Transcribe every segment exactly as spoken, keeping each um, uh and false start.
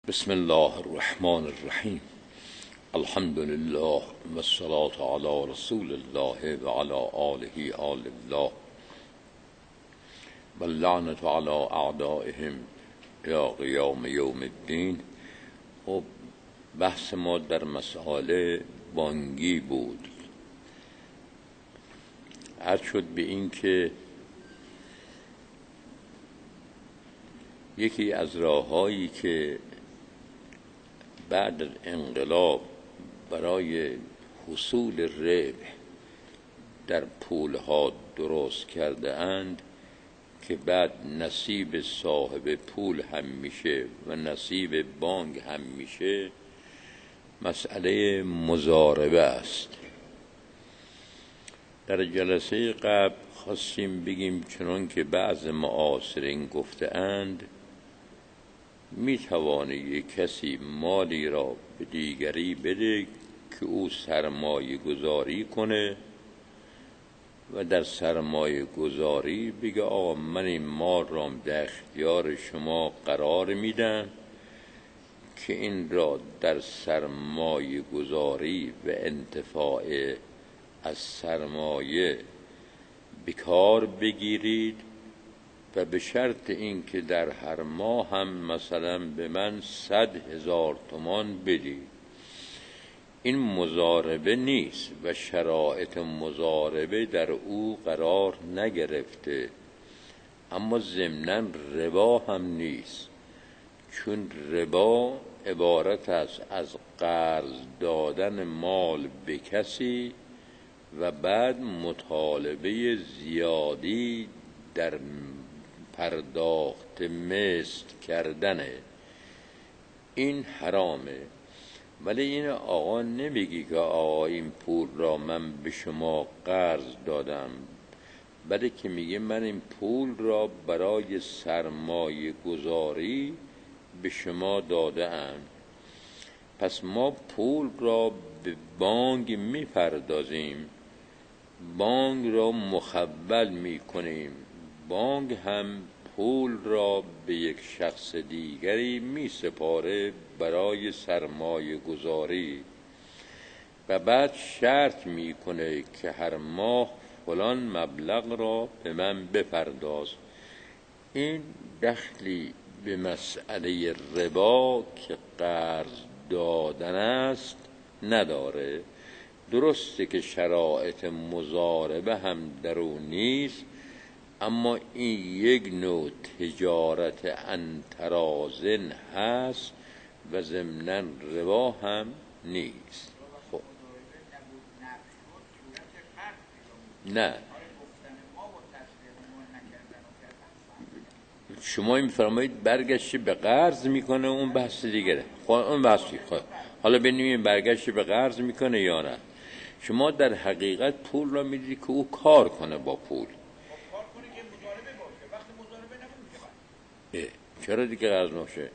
بسم الله الرحمن الرحیم. الحمد لله و الصلاة علی رسول الله و علی آله آل الله و اللعنة علی اعدائهم یا قیام یوم الدین. و بحث ما در مسئله بانگی بود. عرض شد به این که یکی از راه‌هایی که بعد از انقلاب برای حصول ربح در پولها درست کرده اند که بعد نصیب صاحب پول هم میشه و نصیب بانک هم میشه، مسئله مضاربه است. در جلسه قبل خواستیم بگیم چنان که بعض معاصرین گفته اند می توانه یک کسی مالی را به دیگری بده که او سرمایه گذاری کنه و در سرمایه گذاری بگه آقا من این مال را در اختیار شما قرار میدم که این را در سرمایه گذاری و انتفاع از سرمایه بکار بگیرید و به شرط این که در هر ماه هم مثلا به من صد هزار تومان بدی. این مضاربه نیست و شرایط مضاربه در او قرار نگرفته، اما ضمناً ربا هم نیست، چون ربا عبارت است از قرض دادن مال به کسی و بعد مطالبه زیادی در پرداخت مثل کردنه. این حرامه. ولی این آقا نمیگی که آقا این پول را من به شما قرض دادم، بلکه که میگه من این پول را برای سرمایه گذاری به شما داده ام. پس ما پول را به بانک میپردازیم، بانک را مخول میکنیم، بانک هم پول را به یک شخص دیگری می سپاره برای سرمایه گذاری و بعد شرط میکنه که هر ماه فلان مبلغ را به من بپرداز. این دخلی به مسئله ربا که قرض دادن است نداره. درسته که شرایط مضاربه هم در اون نیست، اما این یک نوع تجارت انترازن هست و ضمناً ربا هم نیست. خب نه، شما این فرمایید برگشت به قرض میکنه، اون بحث دیگره. خب اون بحث دیگره. حالا ببینیم برگشت به قرض میکنه یا نه. شما در حقیقت پول را میدید که او کار کنه با پول. چرا دیگه قرض نشه؟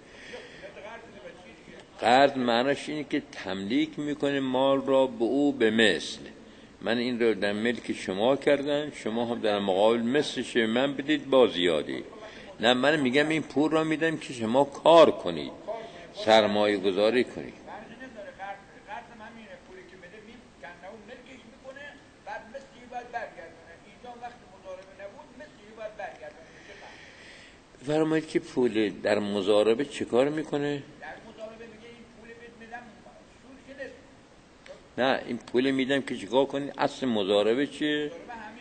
قرض معناش اینه که تملیک میکنه مال را به او به مثل. من این رو در ملک شما کردم، شما هم در مقابل مثلش من بدید با زیادی. نه، من میگم این پول را میدم که شما کار کنید، سرمایه گذاری کنید. فرمایید که پول در مضاربه چه کار میکنه؟ در مضاربه میگه این پول بهت میدم سود که نه، این پول میدم که چیکار کنی؟ اصل مضاربه چیه؟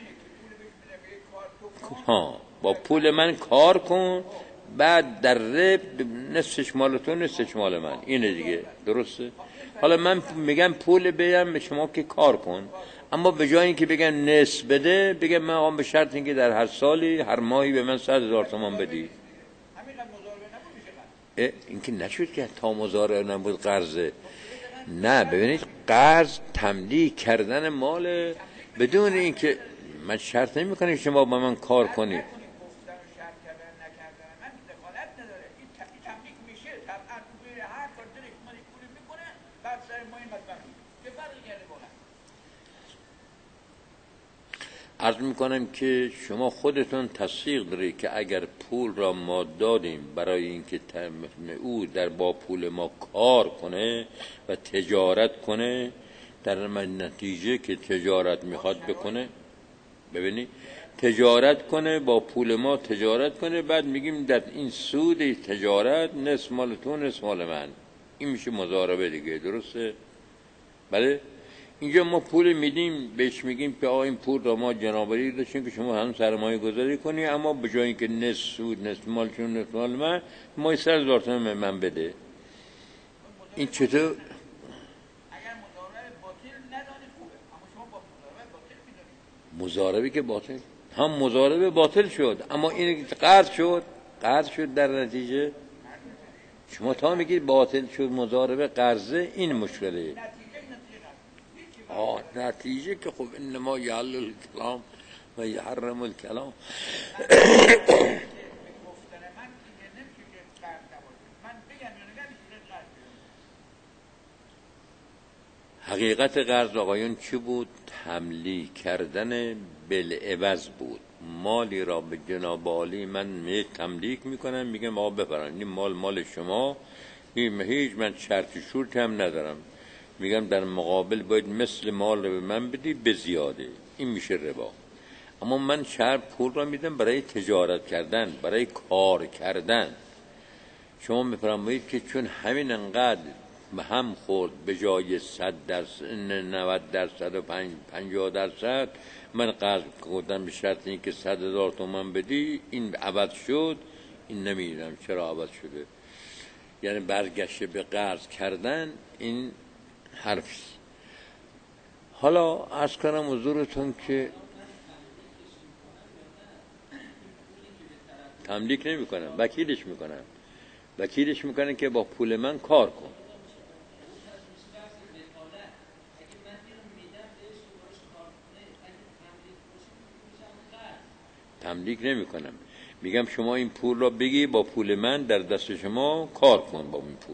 ها، با پول من کار کن، بعد در رب نصفش مال تو نصفش مال من. اینه دیگه، درسته؟ حالا من میگم پول بدم به شما که کار کن، اما به جای اینکه بگم نصف بده، بگم من آقا به شرط اینکه در هر سالی هر ماهی به من صد هزار تومان بدی. این که نشد که تا مضاربه نبود قرضه. نه، ببینید قرض تملیک کردن مال بدون اینکه من شرط نمی کنم شما با من کار کنید. عرض میکنم که شما خودتون تصدیق دارید که اگر پول را ما دادیم برای اینکه او در با پول ما کار کنه و تجارت کنه، در نتیجه که تجارت میخواد بکنه، ببینید تجارت کنه با پول ما تجارت کنه، بعد میگیم در این سود تجارت نصف مال تو نصف مال من، این میشه مضاربه دیگه، درسته؟ بله. اینجا ما پول میدیم بهش میگیم که آقا این پول را ما جنابالی داشتیم که شما هم سرمایه گذاری کنی، اما به جای اینکه نصف سود نصف مال چون نصف مال من، ما سه هزار تومان من بده. این چطور؟ اگر مضاربه باطل ندانی خوبه، اما شما با مضاربه باطل میدونید. مضاربه که باطل، هم مضاربه باطل شد، اما این قرض شد، قرض شد در نتیجه. شما تا میگید باطل شد مضاربه قرضه، این مشکله. آه نتیجه که خب انما یحل الکلام و یحرم الکلام. حقیقت قرض آقایون چی بود؟ تملیک کردن بالعوض بود. مالی را به جناب عالی من می تملیک میکنم، میگم آقا بفرمایید این مال مال شما، هیچ من شرط شورت هم ندارم، میگم در مقابل باید مثل مال رو به من بدی به زیاده، این میشه ربا. اما من شرط پول را میدم برای تجارت کردن، برای کار کردن. شما میفرمایید که چون همین انقدر به هم خورد، به جای صد درصد نود درصد و پنجاه درصد من قرض کردم به شرط این که صد هزار تومان بدی، این عوض شد، این نمیدونم چرا عوض شده، یعنی برگشت به قرض کردن، این حرف. حالا عرض کنم حضورتون که تملیک نمی کنم، وکیلش میکنم، وکیلش میکنن که با پول من کار کن. تملیک نمی کنم، میگم شما این پول را بگی با پول من در دست شما کار کن با این پول.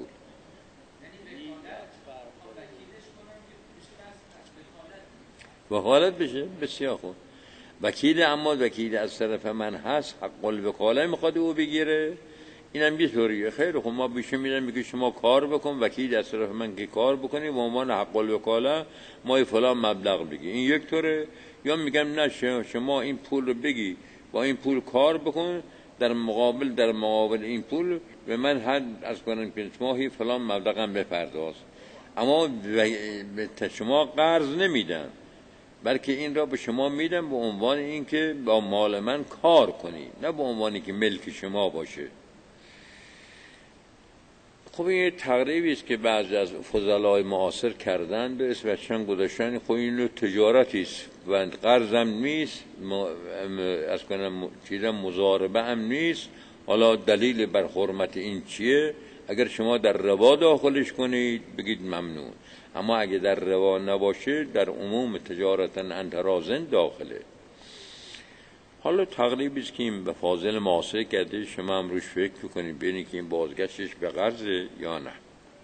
وکالت بشه، بسیار خوب. وکیل، اما وکیل از طرف من هست، حق الوکاله میخواد او بگیره، اینم یه طوریه. خیلی خب ما بیشه میدم میگه شما کار بکن، وکیل از طرف من که کار بکنی به عنوان حق الوکاله ما فلان مبلغ بگی، این یک طوره. یا میگم نه شما این پول رو بگی با این پول کار بکن، در مقابل در مقابل این پول به من هر از کنم که ماهی فلان مبلغم بپرداز، اما به شما قرض نمیدم، بلکه این را به شما میدم به عنوان اینکه با مال من کار کنی، نه به عنوانی که ملک شما باشه. خب این تقریبی است که بعضی از فضلای معاصر کردن، به اسم چند گذاشتن. خب این تجارتی است و قرض هم نیست، از کنم چیزا مضاربه هم نیست. حالا دلیل بر حرمت این چیه؟ اگر شما در روا داخلش کنید بگید ممنون، اما اگه در روا نباشه در عموم تجارتا انت رازن داخله. حالا تقریبی است که این به فاضل معاصر کرده، شما هم روش فکر کنید ببینید که این بازگشتش به قرضه یا نه.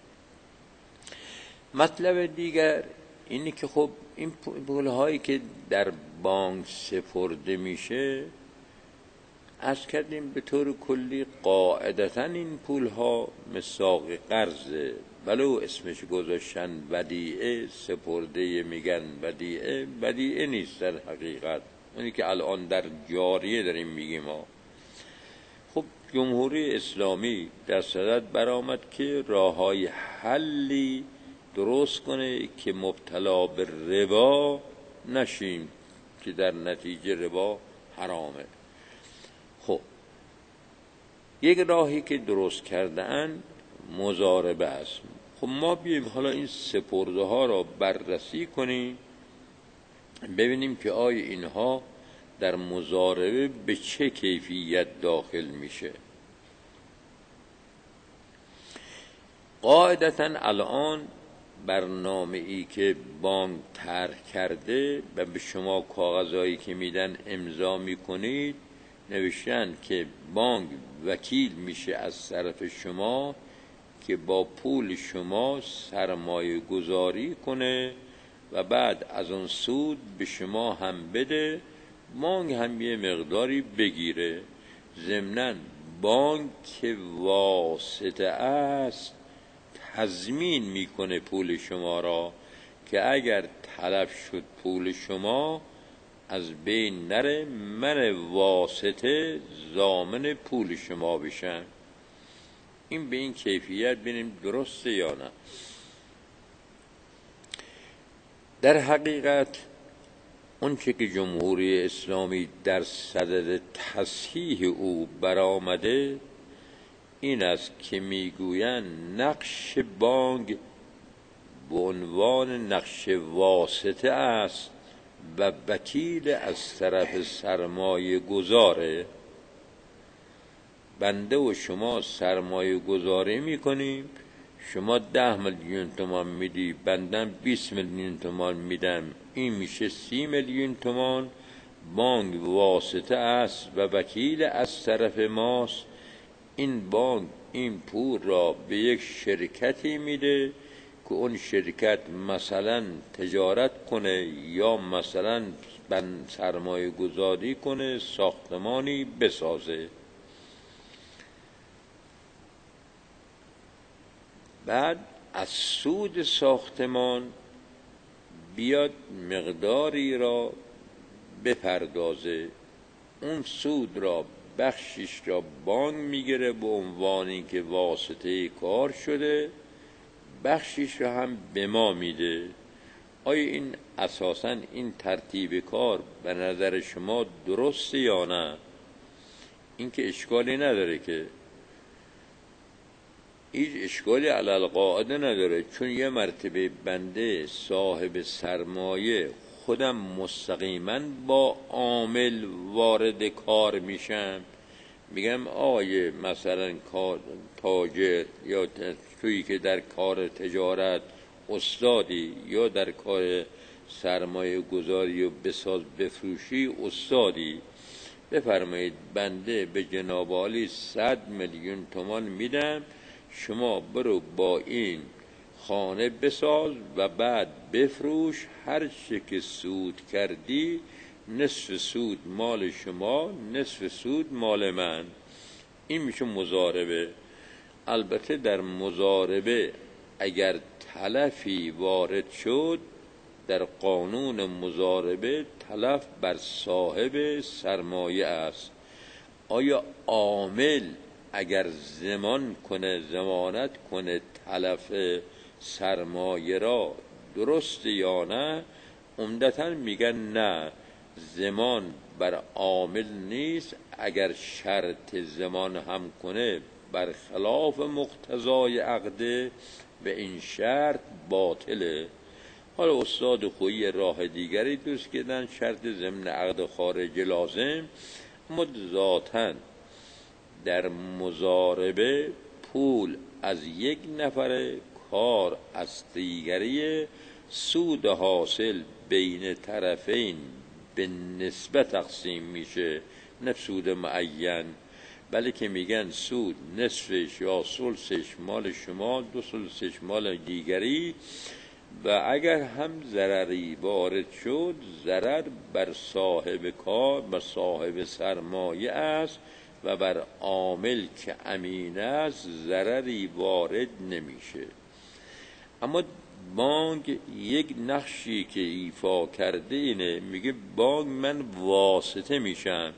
مطلب دیگر اینه که خب این پولهایی که در بانک سپرده میشه، عرض کردیم به طور کلی قاعدتا این پولها مساق قرضه، ولو اسمش گذاشتن ودیعه، سپرده میگن ودیعه، ودیعه نیست در حقیقت، اونی که الان در جاریه داریم میگیم ما. خب جمهوری اسلامی در صدد برآمد که راههای حلی درست کنه که مبتلا به ربا نشیم، که در نتیجه ربا حرامه. خب یک راهی که درست کرده اند مضاربه است. خب ما بیاییم حالا این سپرده ها را بررسی کنیم، ببینیم که آیا اینها در مضاربه به چه کیفیت داخل میشه. قاعدتا الان برنامه ای که بانک طرح کرده و به شما کاغذهایی که میدن امضا میکنید، نوشتن که بانک وکیل میشه از طرف شما که با پول شما سرمایه گذاری کنه و بعد از اون سود به شما هم بده بانک هم یه مقداری بگیره. ضمناً بانک که واسطه است تضمین میکنه پول شما را که اگر تلف شد پول شما از بین نره، من واسطه ضامن پول شما بشم. این به این کیفیت ببینیم درسته یا نه. در حقیقت اون چه که جمهوری اسلامی در صدد تصحیح او برآمده این است که میگویند نقش بانک به عنوان نقش واسطه است و وکیل از طرف سرمایه گذاره. بنده و شما سرمایه گذاری میکنیم، شما ده میلیون تومان میدی، بندم بیست میلیون تومان میدم، این میشه سی میلیون تومان. بانک واسطه است و وکیل از طرف ماست. این بانک این پول را به یک شرکتی میده که اون شرکت مثلا تجارت کنه یا مثلا سرمایه گذاری کنه، ساختمانی بسازه. بعد از سود ساختمان بیاد مقداری را بپردازه. اون سود را بخشش را بانک میگیره به عنوان اینکه واسطه کار شده، بخشش را هم به ما میده. آیا این اساساً این ترتیب کار به نظر شما درسته یا نه؟ این که اشکالی نداره، که هیچ اشکالی علی قاعده نداره، چون یه مرتبه بنده صاحب سرمایه خودم مستقیما با عامل وارد کار میشم، میگم آقای مثلا تاجر یا تویی که در کار تجارت استادی یا در کار سرمایه گذاری و بساز بفروشی استادی، بفرمایید بنده به جناب عالی صد میلیون تومان میدم، شما برو با این خانه بساز و بعد بفروش، هر چه که سود کردی نصف سود مال شما، نصف سود مال من. این میشه مضاربه. البته در مضاربه اگر تلفی وارد شد، در قانون مضاربه تلف بر صاحب سرمایه است. آیا عامل اگر ضمان کنه، ضمانت کنه تلف سرمایه را، درست یا نه؟ عمدتاً میگن نه، ضمان بر عامل نیست. اگر شرط ضمان هم کنه بر خلاف مقتضای عقده و این شرط باطله. حالا استاد خویی راه دیگری دوست کردن، شرط ضمن عقد خارج لازم. اما ذاتاً در مضاربه پول از یک نفر، کار از دیگری، سود حاصل بین طرفین به نسبت تقسیم میشه، نه سود معین، بلکه میگن سود نصفش یا ثلثش مال شما، دو ثلثش مال دیگری. و اگر هم ضرری وارد شد، ضرر بر صاحب کار، بر صاحب سرمایه است و بر عامل که امین است ضرری وارد نمیشه. اما بانک یک نقشی که ایفا کرده اینه، میگه بانک من واسطه میشم،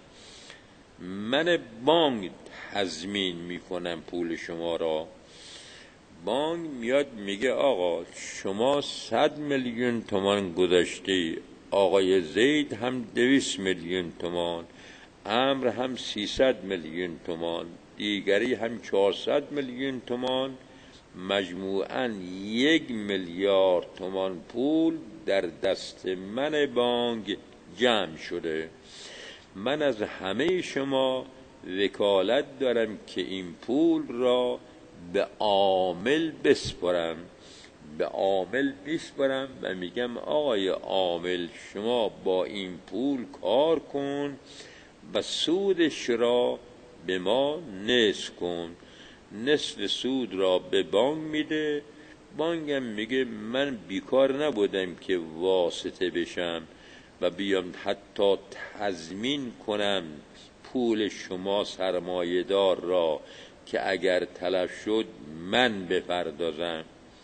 من بانک تضمین میکنم پول شما را. بانک میاد میگه آقا شما صد میلیون تومان گذاشتی، آقای زید هم دویست میلیون تومان، عمرو هم سیصد میلیون تومان، دیگری هم چهارصد میلیون تومان، مجموعاً یک میلیارد تومان پول در دست من بانک جمع شده. من از همه شما وکالت دارم که این پول را به عامل بسپارم، به عامل بسپارم و میگم آقای عامل شما با این پول کار کن و سودش را به ما نصف کن. نصف سود را به بانک میده، بانک هم میگه من بیکار نبودم که واسطه بشم، و بیام حتی تضمین کنم پول شما سرمایه‌دار را که اگر تلف شد من بپردازم.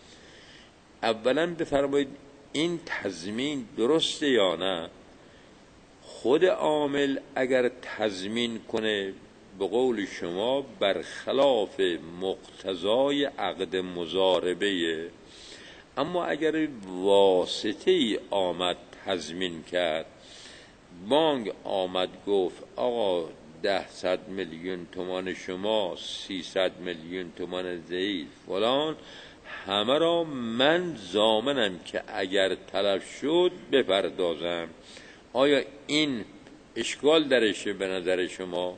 اولا بفرمایید این تضمین درسته یا نه؟ خود عامل اگر تضمین کنه به قول شما برخلاف مقتضای عقد مضاربه، اما اگر واسطه ای آمد تضمین کرد، بانک آمد گفت آقا ده صد میلیون تومان شما، سیصد میلیون تومان زید فلان، همه را من ضامنم که اگر تلف شد بپردازم. آیا این اشکال درشه به نظر شما؟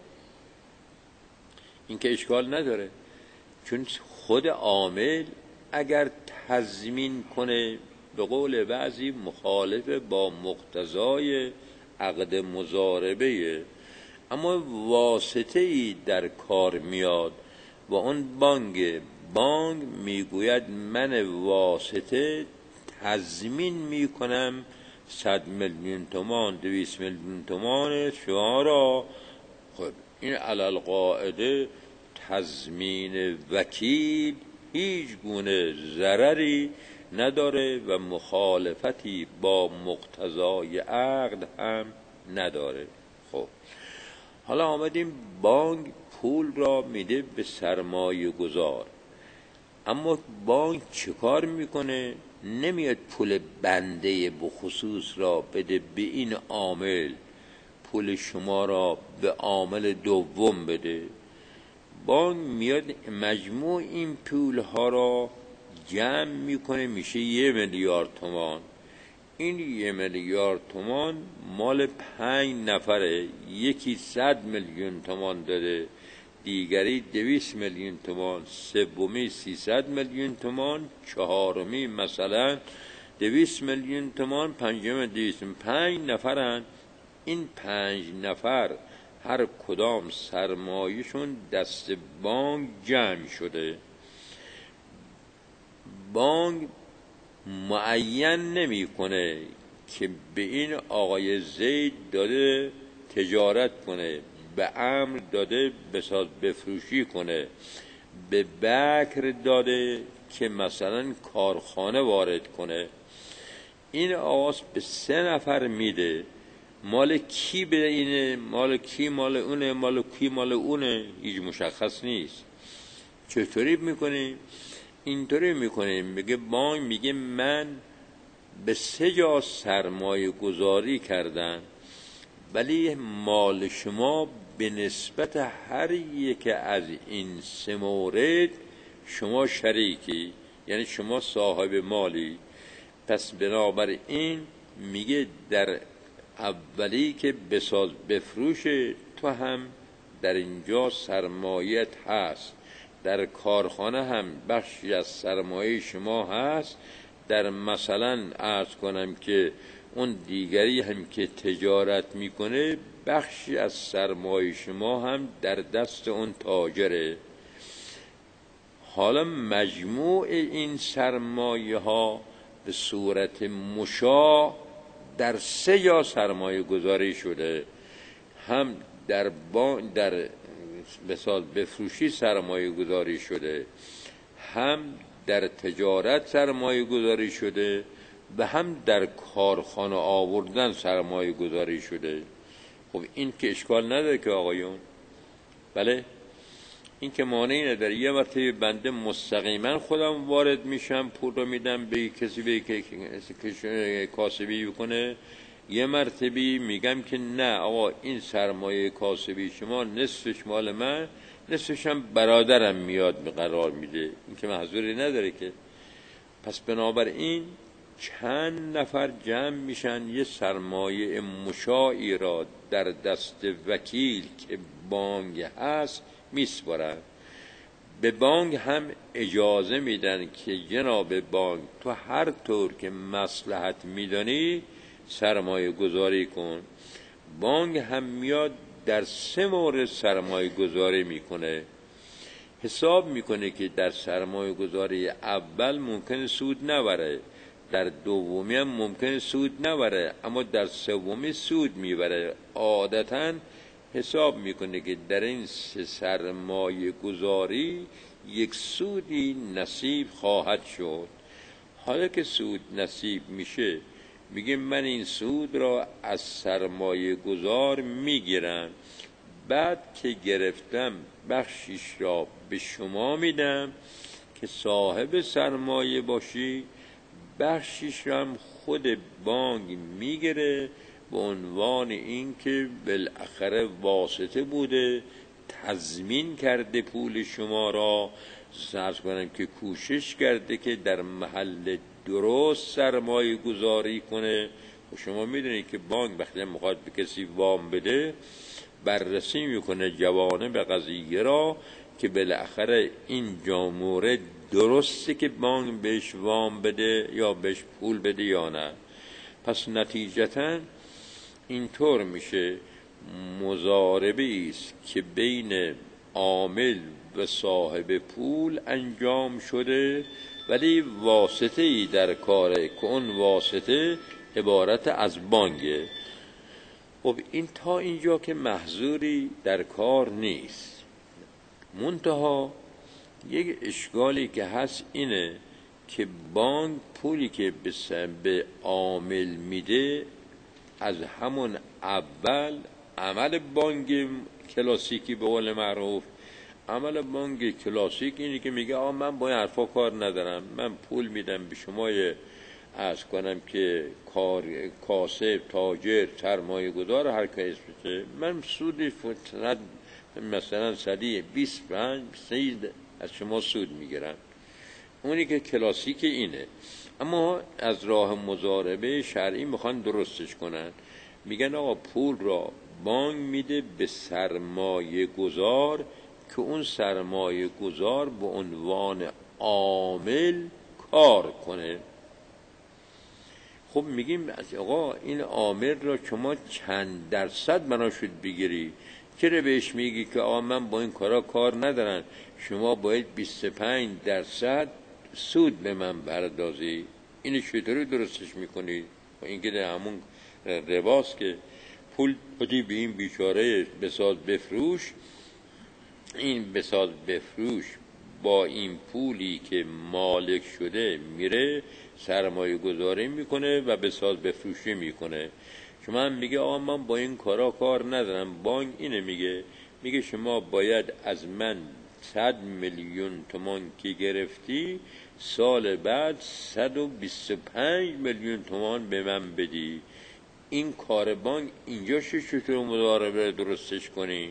این که اشکال نداره، چون خود عامل اگر تضمین کنه به قول بعضی مخالف با مقتضای عقد مضاربه، اما واسطه ای در کار میاد و اون بانک بانک میگوید من واسطه تضمین میکنم صد میلیون تومان، دویست میلیون تومان شما را. خب این علل قاعده تضمین وکیل هیچ گونه ضرری نداره و مخالفتی با مقتضای عقد هم نداره. خب حالا آمدیم بانک پول را میده به سرمایه گذار، اما بانک چه کار میکنه؟ نمیاد پول بنده بخصوص را بده به این عامل، پول شما را به عامل دوم بده. بانک میاد مجموع این پول ها را جمع میکنه، میشه یه میلیارد تومان. این یه میلیارد تومان مال پنج نفره، یکی صد میلیون تومان داده، دیگری دویست میلیون تومان، سومی سیصد میلیون تومان، چهارمی مثلا دویست میلیون تومان، پنجم دویست. پنج نفرن. این پنج نفر هر کدام سرمایه‌شون دست بانک جمع شده. بانک معین نمی‌کنه که به این آقای زید داده تجارت کنه، به عمرو داده بساز بفروشی کنه، به بکر داده که مثلا کارخانه وارد کنه. این آواز به سه نفر میده، مال کی به اینه، مال کی مال اونه، مال کی مال اونه، هیچ مشخص نیست. چطوری میکنیم؟ اینطوری میکنیم، میگه بانک میگه من به سه جا سرمایه گذاری کردم، ولی مال شما به نسبت هر یک از این سه مورد شما شریکی، یعنی شما صاحب مالی. پس بنابراین میگه در اولی که بساز بفروش تو هم در اینجا سرمایت هست، در کارخانه هم بخشی از سرمایه شما هست، در مثلا عرض کنم که اون دیگری هم که تجارت میکنه بخشی از سرمایه شما هم در دست اون تاجره. حالا مجموع این سرمایه ها به صورت مشاع در سه جا سرمایه گذاری شده، هم در بان در مثال بفروشی سرمایه گذاری شده، هم در تجارت سرمایه گذاری شده و هم در کارخانه آوردن سرمایه گذاری شده. خب این که اشکال نداره که آقایون، بله این که مانعی نداره. یه مرتبه بنده مستقیما خودم وارد میشم، پول رو میدم به کسی به که کاسبی بکنه، یه مرتبه میگم که نه آقا این سرمایه کاسبی شما نصفش مال من، نصفش هم برادرم میاد قرار میده، این که محظوری نداره که. پس بنابراین چند نفر جمع میشن یه سرمایه مشاعی را در دست وکیل که بانک هست میسپارن. به بانک هم اجازه میدن که جناب بانک تو هر طور که مصلحت میدانی سرمایه گذاری کن. بانک هم میاد در سه مورد سرمایه گذاری میکنه. حساب میکنه که در سرمایه گذاری اول ممکن سود نبره، در دومی هم ممکنه سود نبره، اما در سومی سود میبره. عادتاً حساب میکنه که در این سه سرمایه گذاری یک سودی نصیب خواهد شد. حالا که سود نصیب میشه، میگه من این سود را از سرمایه گذار میگیرم، بعد که گرفتم بخشیش را به شما میدم که صاحب سرمایه باشی، بخشیش را هم خود بانک میگیره به عنوان این که بالاخره واسطه بوده، تضمین کرده پول شما را. فرض کنم که کوشش کرده که در محل درست سرمایه گذاری کنه. و شما میدونید که بانک وقتی میخواد به کسی وام بده، بررسی میکنه جوانب قضیه را که بالاخره این مورد درسته که بانک بهش وام بده یا بهش پول بده یا نه. پس نتیجتاً اینطور میشه مضاربه است که بین عامل و صاحب پول انجام شده، ولی واسطه ای در کاره که اون واسطه عبارت از بانکه. خب این تا اینجا که محظوری در کار نیست. منتها یک اشکالی که هست اینه که بانک پولی که به عامل میده از همون اول عمل بانک کلاسیکی به قول معروف، عمل بانک کلاسیک اینه که میگه آه من با این حرفا کار ندارم، من پول میدم به شما از کنم که کار کاسب، تاجر، سرمایه گذار هر که اسمشه، من سود فترت مثلا صدی بیست پنج سید از شما سود میگیرم. اونی که کلاسیک اینه. اما از راه مضاربه شرعی میخوان درستش کنن، میگن آقا پول را بانک میده به سرمایه گذار که اون سرمایه گذار به عنوان عامل کار کنه. خب میگیم آقا این عامل را شما چند درصد بنا شد بگیری؟ چرا بهش میگی که آقا من با این کارا کار ندارم، شما باید بیست و پنج درصد سود به من بردازی؟ اینو چطوری درستش میکنی؟ اینکه در همون رباست که پول بدی به این بیچاره بساز بفروش، این بساز بفروش با این پولی که مالک شده میره سرمایه گذاری میکنه و بساز بفروشی میکنه. شما هم میگه آقا من با این کارا کار ندارم. بانک اینه میگه، میگه شما باید از من صد میلیون تومان که گرفتی سال بعد صد و بیست و پنج میلیون تومان به من بدی. این کار بانک اینجا چطور مضاربه درستش کنی؟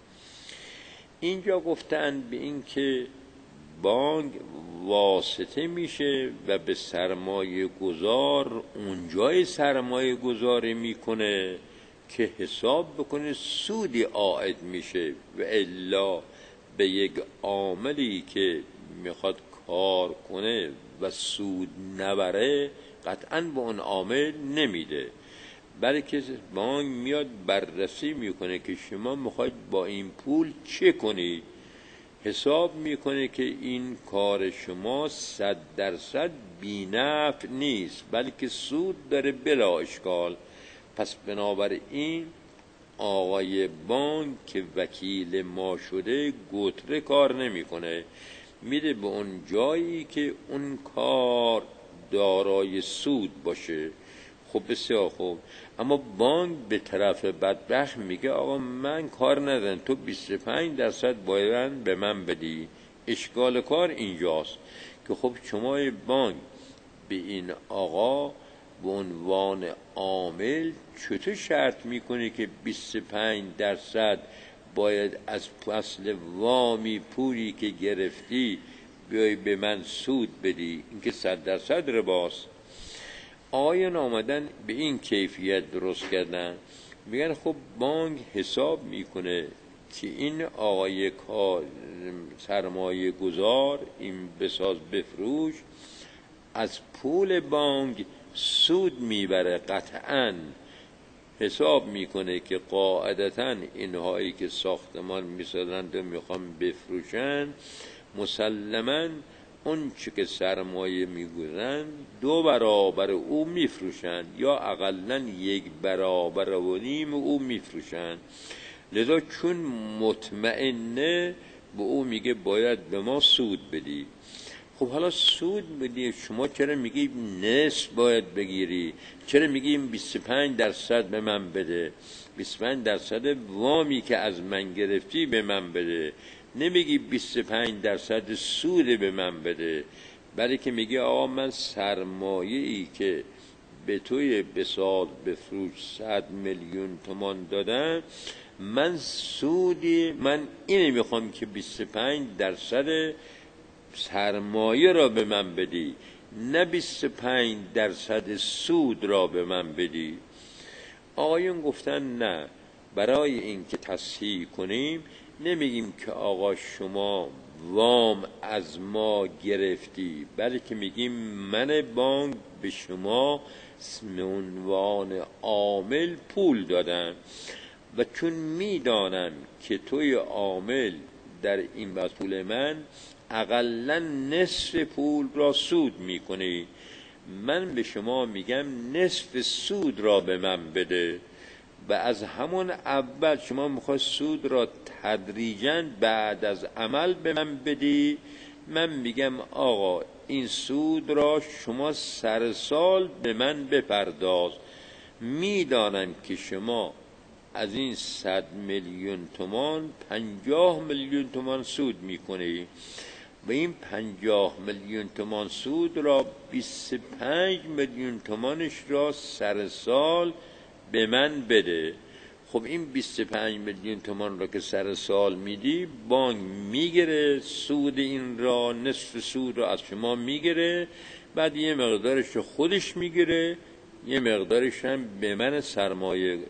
اینجا گفتن به این که بانک واسطه میشه و به سرمایه گذار اونجای سرمایه گذاری میکنه که حساب بکنه سودی عائد میشه، و الا به یک عاملی که میخواد کار کنه و سود نبره قطعاً به اون عامل نمیده، بلکه بانک میاد بررسی میکنه که شما میخواید با این پول چه کنید، حساب میکنه که این کار شما صد درصد بی نفع نیست بلکه سود داره بلا اشکال. پس بنابراین آقای بانک که وکیل ما شده گتره کار نمیکنه، میده به اون جایی که اون کار دارای سود باشه. خب بسیار خوب. اما بانک به طرف بدبخت میگه آقا من کار ندارم، تو بیست و پنج درصد باید به من بدی. اشکال کار اینجاست که خب شما بانک به این آقا به عنوان عامل چطور شرط میکنی که بیست و پنج درصد باید از اصل وامی پولی که گرفتی بیای به من سود بدی؟ این که صد درصد رباست. آیان آمدن به این کیفیت درست کردن، میگن خب بانک حساب میکنه که این آقای کار سرمایه گذار، این بساز بفروش، از پول بانک سود میبره. قطعاً حساب میکنه که قاعدتاً اینهایی که ساختمان میسازند و میخوان بفروشن مسلماً اون چه که سرمایه میگذارن دو برابر او میفروشن یا اقلا یک برابر و نیم او میفروشن. لذا چون مطمئنه به او میگه باید به ما سود بدی. خب حالا سود بدی، شما چرا میگی نصف باید بگیری؟ چرا میگی بیست و پنج درصد به من بده؟ بیست و پنج درصد وامی که از من گرفتی به من بده. نمیگی بیست و پنج درصد سود به من بده، بلکه میگی آقا من سرمایه ای که به توی بساط بفروش صد میلیون تومان دادم، من سودی من اینه میخوام که بیست و پنج درصد سرمایه را به من بدی، نه بیست و پنج درصد سود را به من بدی. آقایون گفتن نه، برای اینکه تصحیح کنیم نمیگیم که آقا شما وام از ما گرفتی، بلکه میگیم من بانک به شما به عنوان عامل پول دادم و چون میدانم که توی عامل در این بحث پول من اقلا نصف پول را سود میکنی، من به شما میگم نصف سود را به من بده. و از همون اول شما میخوای سود را تدریجاً بعد از عمل به من بدی، من میگم آقا این سود را شما سر سال به من بپرداز. میدانم که شما از این صد میلیون تومان پنجاه میلیون تومان سود میکنی و این پنجاه میلیون تومان سود را بیست و پنج میلیون تومانش را سر سال به من بده. خب این بیست و پنج میلیون تومان را که سر سال میدی، بانک میگیره سود این را، نصف سود را از شما میگیره، بعد یه مقدارش رو خودش میگیره، یه مقدارش هم به من سرمایه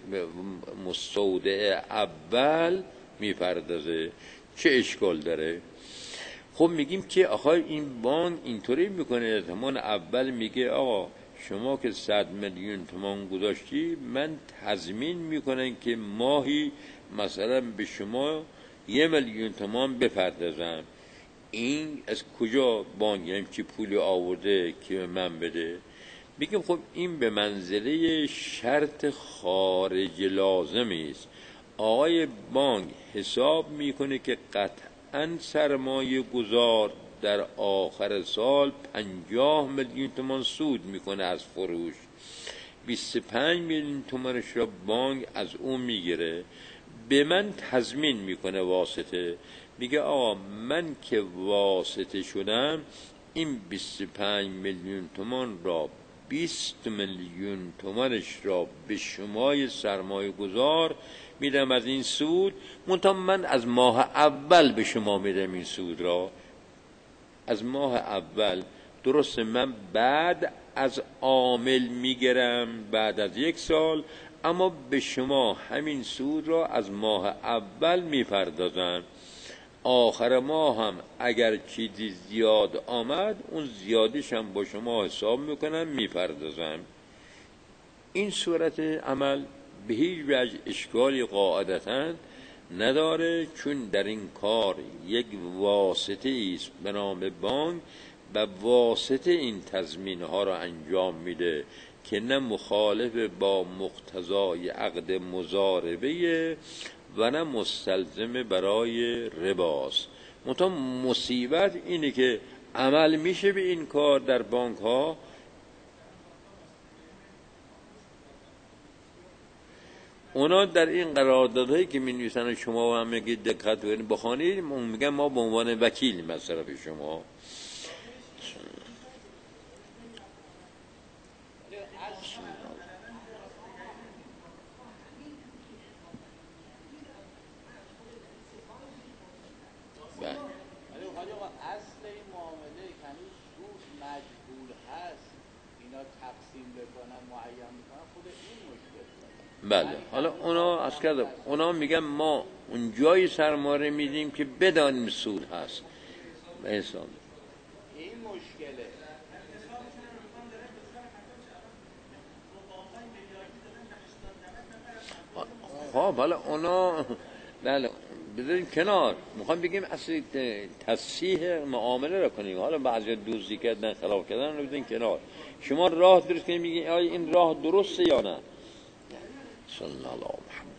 مستودع اول میپردازه. چه اشکال داره؟ خب میگیم که آقا این بانک اینطوری میکنه، زمان اول میگه آقا شما که صد میلیون تومان گذاشتی، من تضمین میکنم که ماهی مثلا به شما یه میلیون تومان بپردازم. این از کجا بانک همچی پولی آورده که به من بده؟ میگم خب این به منزله شرط خارج لازمی است. آقای بانک حساب میکنه که قطعا سرمایه گذار در آخر سال پنجاه میلیون تومان سود میکنه از فروش، بیست و پنج میلیون تومانش را بانک از اون میگیره، به من تضمین میکنه واسطه. میگه آقا من که واسطه شدم، این بیست و پنج میلیون تومان را بیست میلیون تومانش را به شمای سرمایه گذار میدم از این سود، منتها من از ماه اول به شما میدم این سود را، از ماه اول. درسته من بعد از عامل میگیرم بعد از یک سال، اما به شما همین سود را از ماه اول میپردازم. آخر ماه هم اگر چیزی زیاد آمد، اون زیادش هم با شما حساب میکنم میپردازم. این صورت عمل به هیچ وجه اشکالی قاعدتاً نداره، چون در این کار یک واسطه است به نام بانک و واسطه این تضمین ها را انجام میده که نه مخالف با مقتضای عقد مضاربه و نه مستلزم برای رباست. منتها مصیبت اینه که عمل میشه به این کار در بانک ها، اونا در این قراردادهایی که می نویسن شما هم میگید دقت کنید بخوانید، میگن ما به عنوان وکیل از طرف شما. بله، حالا اونا از کرده اونا میگن ما اون جایی سرمایه میدیم که بدانیم سود هست به حساب این مشکله. خب حالا اونا بله بذاریم کنار، میخوام بگیم اصلی تصحیح معامله رو کنیم. حالا بعضی دوزی کردن خلاف کردن رو بذاریم کنار، شما راه درست کنیم، میگین آیا این راه درسته یا نه. صلی الله علیه و محمد.